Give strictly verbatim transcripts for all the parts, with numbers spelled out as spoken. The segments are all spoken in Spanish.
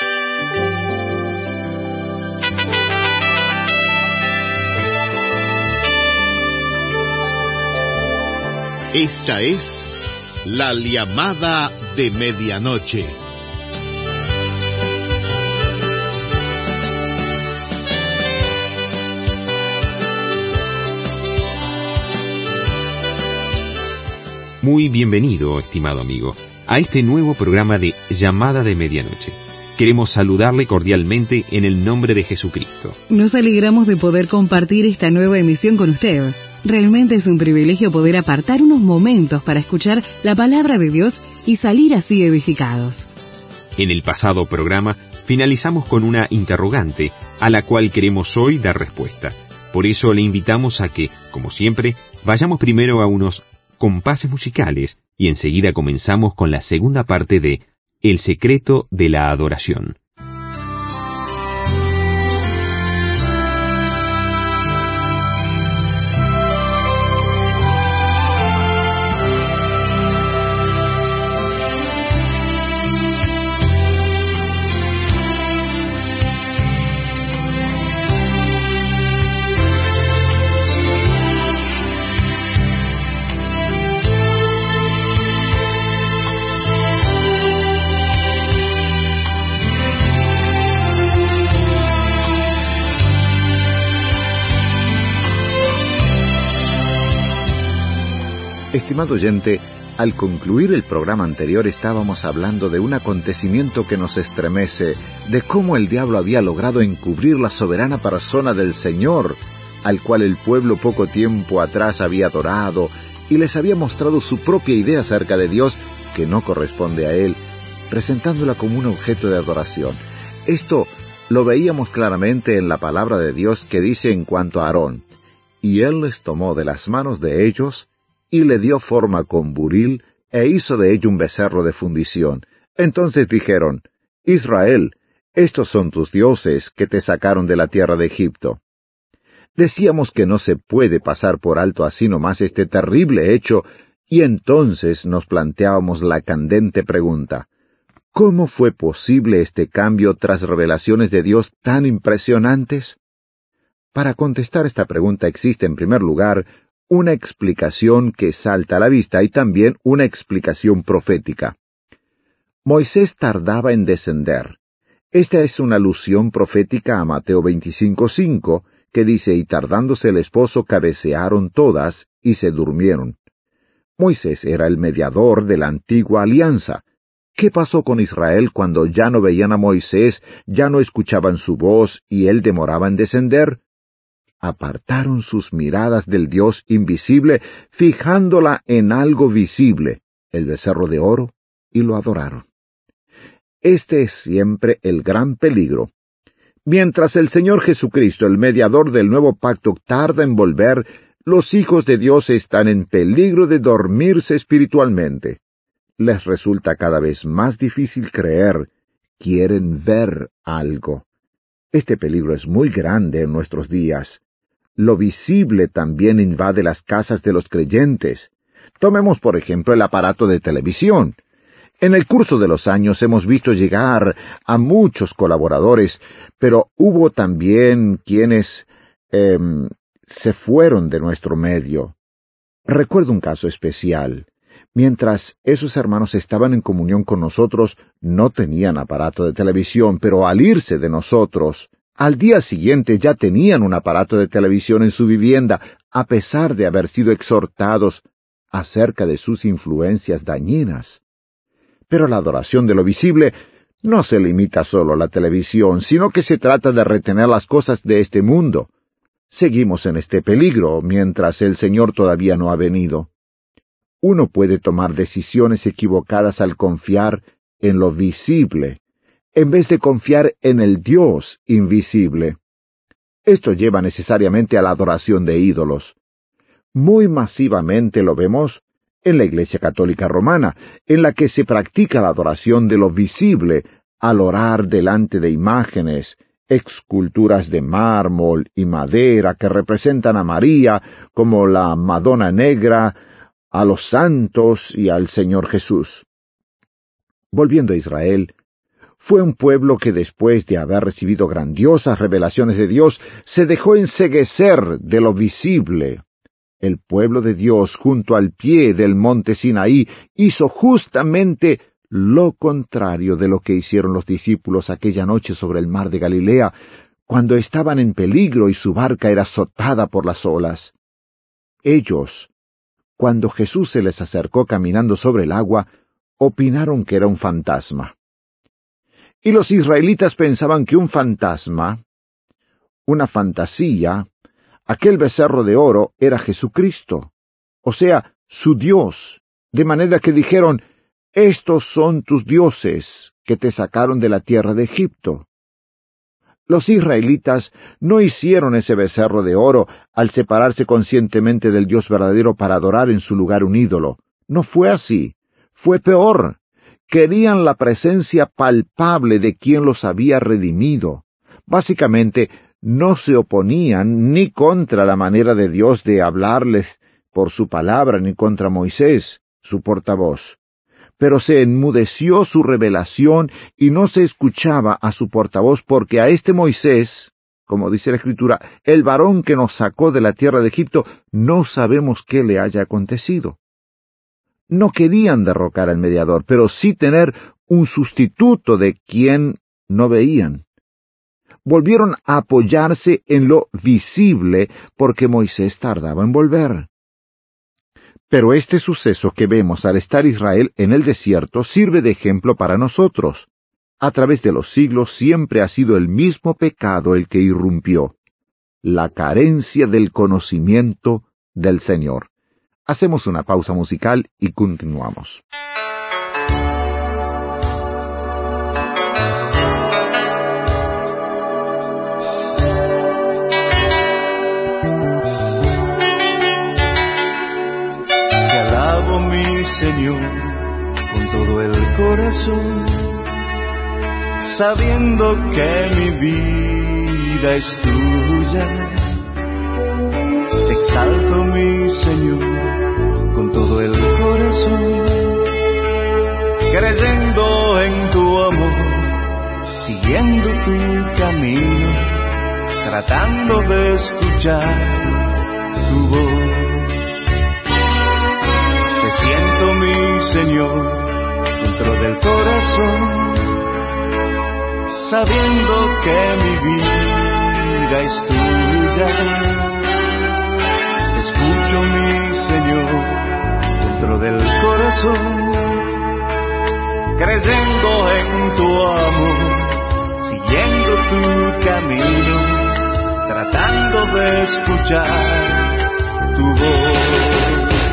Esta es la llamada de medianoche. Muy bienvenido, estimado amigo, a este nuevo programa de Llamada de Medianoche. Queremos saludarle cordialmente en el nombre de Jesucristo. Nos alegramos de poder compartir esta nueva emisión con usted. Realmente es un privilegio poder apartar unos momentos para escuchar la palabra de Dios y salir así edificados. En el pasado programa finalizamos con una interrogante a la cual queremos hoy dar respuesta. Por eso le invitamos a que, como siempre, vayamos primero a unos compases musicales y enseguida comenzamos con la segunda parte de El secreto de la adoración. Estimado oyente, al concluir el programa anterior estábamos hablando de un acontecimiento que nos estremece, de cómo el diablo había logrado encubrir la soberana persona del Señor, al cual el pueblo poco tiempo atrás había adorado, y les había mostrado su propia idea acerca de Dios, que no corresponde a Él, presentándola como un objeto de adoración. Esto lo veíamos claramente en la palabra de Dios que dice en cuanto a Aarón: «Y él les tomó de las manos de ellos, y le dio forma con buril, e hizo de ello un becerro de fundición. Entonces dijeron: Israel, estos son tus dioses que te sacaron de la tierra de Egipto». Decíamos que no se puede pasar por alto así nomás este terrible hecho, y entonces nos planteábamos la candente pregunta: ¿cómo fue posible este cambio tras revelaciones de Dios tan impresionantes? Para contestar esta pregunta existe, en primer lugar, una explicación que salta a la vista y también una explicación profética. Moisés tardaba en descender. Esta es una alusión profética a Mateo veinticinco cinco, que dice: «Y tardándose el esposo, cabecearon todas y se durmieron». Moisés era el mediador de la antigua alianza. ¿Qué pasó con Israel cuando ya no veían a Moisés, ya no escuchaban su voz y él demoraba en descender? Apartaron sus miradas del Dios invisible, fijándola en algo visible, el becerro de oro, y lo adoraron. Este es siempre el gran peligro. Mientras el Señor Jesucristo, el mediador del nuevo pacto, tarda en volver, los hijos de Dios están en peligro de dormirse espiritualmente. Les resulta cada vez más difícil creer, quieren ver algo. Este peligro es muy grande en nuestros días. Lo visible también invade las casas de los creyentes. Tomemos, por ejemplo, el aparato de televisión. En el curso de los años hemos visto llegar a muchos colaboradores, pero hubo también quienes eh, se fueron de nuestro medio. Recuerdo un caso especial. Mientras esos hermanos estaban en comunión con nosotros, no tenían aparato de televisión, pero al irse de nosotros, al día siguiente ya tenían un aparato de televisión en su vivienda, a pesar de haber sido exhortados acerca de sus influencias dañinas. Pero la adoración de lo visible no se limita solo a la televisión, sino que se trata de retener las cosas de este mundo. Seguimos en este peligro mientras el Señor todavía no ha venido. Uno puede tomar decisiones equivocadas al confiar en lo visible, en vez de confiar en el Dios invisible. Esto lleva necesariamente a la adoración de ídolos. Muy masivamente lo vemos en la Iglesia Católica Romana, en la que se practica la adoración de lo visible al orar delante de imágenes, esculturas de mármol y madera que representan a María como la Madonna Negra, a los santos y al Señor Jesús. Volviendo a Israel, Fue un pueblo que después de haber recibido grandiosas revelaciones de Dios, se dejó enceguecer de lo visible. El pueblo de Dios, junto al pie del monte Sinaí, hizo justamente lo contrario de lo que hicieron los discípulos aquella noche sobre el mar de Galilea, cuando estaban en peligro y su barca era azotada por las olas. Ellos, cuando Jesús se les acercó caminando sobre el agua, opinaron que era un fantasma. Y los israelitas pensaban que un fantasma, una fantasía, aquel becerro de oro era Jesucristo, o sea, su Dios, de manera que dijeron, «Estos son tus dioses que te sacaron de la tierra de Egipto». Los israelitas no hicieron ese becerro de oro al separarse conscientemente del Dios verdadero para adorar en su lugar un ídolo. No fue así. Fue peor. Querían la presencia palpable de quien los había redimido. Básicamente, no se oponían ni contra la manera de Dios de hablarles por su palabra, ni contra Moisés, su portavoz. Pero se enmudeció su revelación y no se escuchaba a su portavoz porque a este Moisés, como dice la Escritura, el varón que nos sacó de la tierra de Egipto, no sabemos qué le haya acontecido. No querían derrocar al mediador, pero sí tener un sustituto de quien no veían. Volvieron a apoyarse en lo visible porque Moisés tardaba en volver. Pero este suceso que vemos al estar Israel en el desierto sirve de ejemplo para nosotros. A través de los siglos siempre ha sido el mismo pecado el que irrumpió, la carencia del conocimiento del Señor. Hacemos una pausa musical y continuamos. Señor, con todo el corazón, sabiendo que mi vida es tuya. Te exalto, mi Señor, con todo el corazón, creyendo en tu amor, siguiendo tu camino, tratando de escuchar tu voz. Siento, mi Señor, dentro del corazón, sabiendo que mi vida es tuya. Te escucho, mi Señor, dentro del corazón, creyendo en tu amor, siguiendo tu camino, tratando de escuchar tu voz.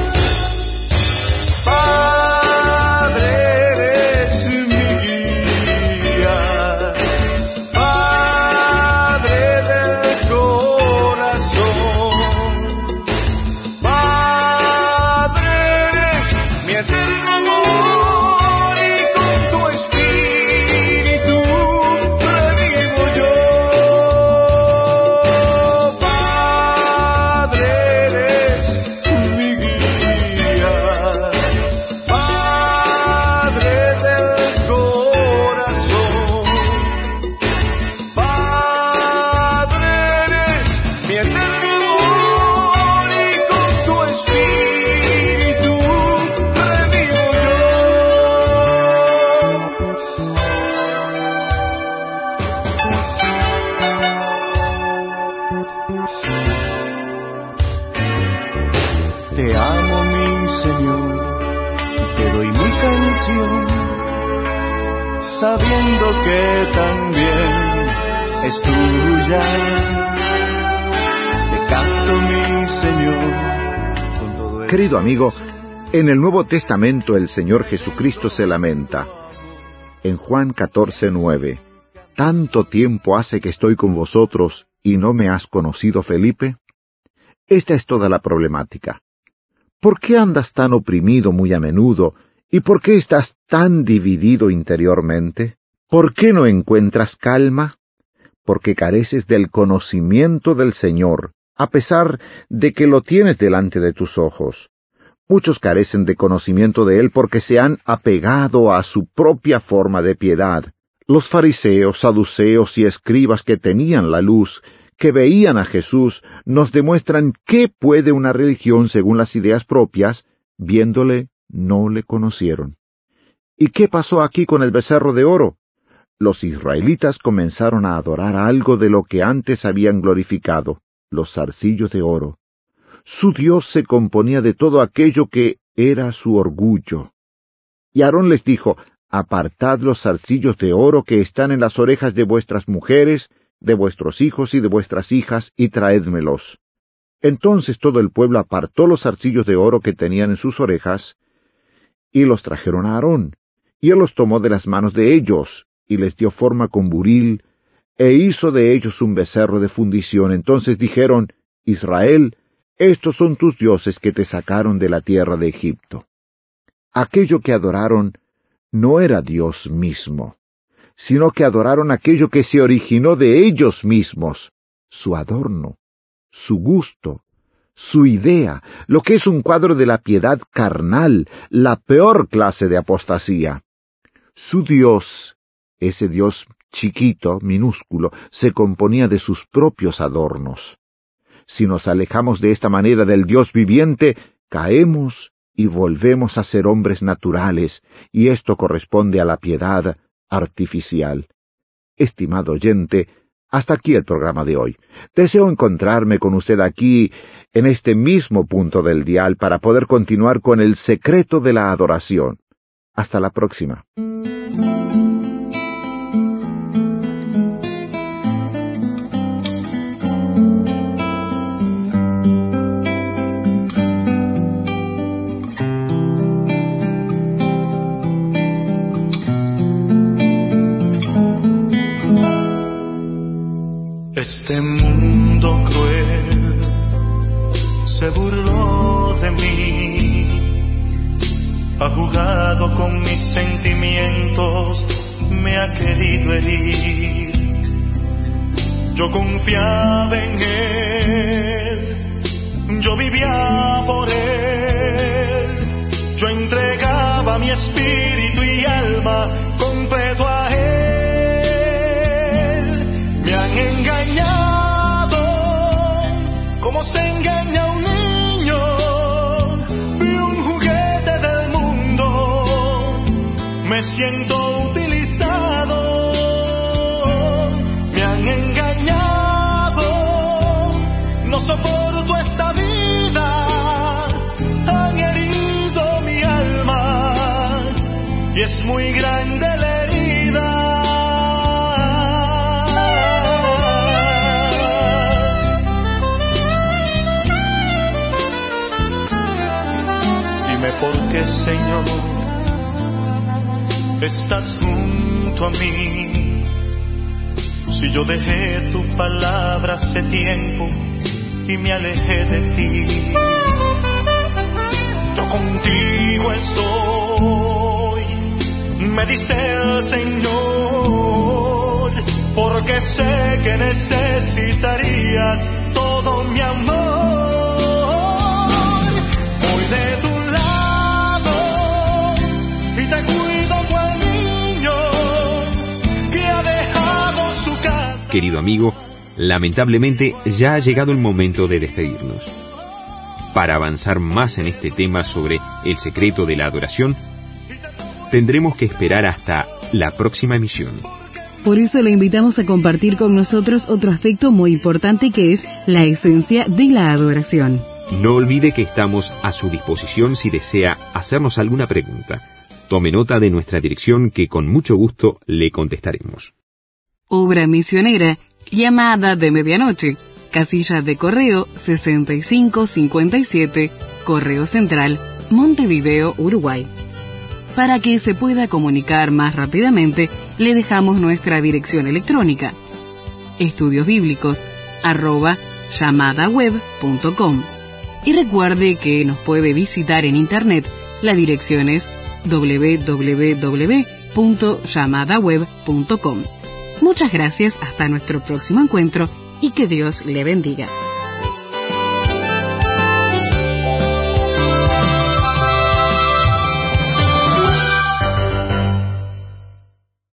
Te amo, mi Señor, y te doy mi canción, sabiendo que también es tuya. Te canto, mi Señor, con todo el... Querido amigo, en el Nuevo Testamento el Señor Jesucristo se lamenta. En Juan catorce nueve, ¿tanto tiempo hace que estoy con vosotros y no me has conocido, Felipe? Esta es toda la problemática. ¿Por qué andas tan oprimido muy a menudo? ¿Y por qué estás tan dividido interiormente? ¿Por qué no encuentras calma? Porque careces del conocimiento del Señor, a pesar de que lo tienes delante de tus ojos. Muchos carecen de conocimiento de Él porque se han apegado a su propia forma de piedad, Los fariseos, saduceos y escribas que tenían la luz, que veían a Jesús, nos demuestran qué puede una religión según las ideas propias. Viéndole, no le conocieron. ¿Y qué pasó aquí con el becerro de oro? Los israelitas comenzaron a adorar algo de lo que antes habían glorificado, los zarcillos de oro. Su Dios se componía de todo aquello que era su orgullo. Y Aarón les dijo: apartad los zarcillos de oro que están en las orejas de vuestras mujeres, de vuestros hijos y de vuestras hijas, y traédmelos. Entonces todo el pueblo apartó los zarcillos de oro que tenían en sus orejas, y los trajeron a Aarón, y él los tomó de las manos de ellos, y les dio forma con buril, e hizo de ellos un becerro de fundición. Entonces dijeron: Israel, estos son tus dioses que te sacaron de la tierra de Egipto. Aquello que adoraron no era Dios mismo, sino que adoraron aquello que se originó de ellos mismos, su adorno, su gusto, su idea, lo que es un cuadro de la piedad carnal, la peor clase de apostasía. Su Dios, ese Dios chiquito, minúsculo, se componía de sus propios adornos. Si nos alejamos de esta manera del Dios viviente, caemos y volvemos a ser hombres naturales, y esto corresponde a la piedad artificial. Estimado oyente, hasta aquí el programa de hoy. Deseo encontrarme con usted aquí, en este mismo punto del dial, para poder continuar con el secreto de la adoración. Hasta la próxima. Este mundo cruel se burló de mí, ha jugado con mis sentimientos, me ha querido herir. Yo confiaba en Él, yo vivía por Él, yo entregaba mi espíritu y alma completo a Él. Me han engañado, como se engaña a un niño, y un juguete del mundo. Me siento utilizado, me han engañado, no soporto esta vida, han herido mi alma, y es muy grande la herida. ¿Por qué, Señor, estás junto a mí? Si yo dejé tu palabra hace tiempo y me alejé de ti, yo contigo estoy, me dice el Señor, porque sé que necesitarías todo mi amor. Voy de tu te cuido cual niño que ha dejado su casa. Querido amigo, lamentablemente ya ha llegado el momento de despedirnos. Para avanzar más en este tema sobre el secreto de la adoración, tendremos que esperar hasta la próxima emisión. Por eso le invitamos a compartir con nosotros otro aspecto muy importante, que es la esencia de la adoración. No olvide que estamos a su disposición si desea hacernos alguna pregunta. Tome nota de nuestra dirección, que con mucho gusto le contestaremos. Obra misionera, llamada de medianoche, casilla de correo sesenta y cinco cincuenta y siete, Correo Central, Montevideo, Uruguay. Para que se pueda comunicar más rápidamente, le dejamos nuestra dirección electrónica: estudiosbíblicos arroba llamadaweb punto com. Y recuerde que nos puede visitar en internet. La dirección es doble u doble u doble u punto llamadaweb punto com. Muchas gracias, hasta nuestro próximo encuentro y que Dios le bendiga.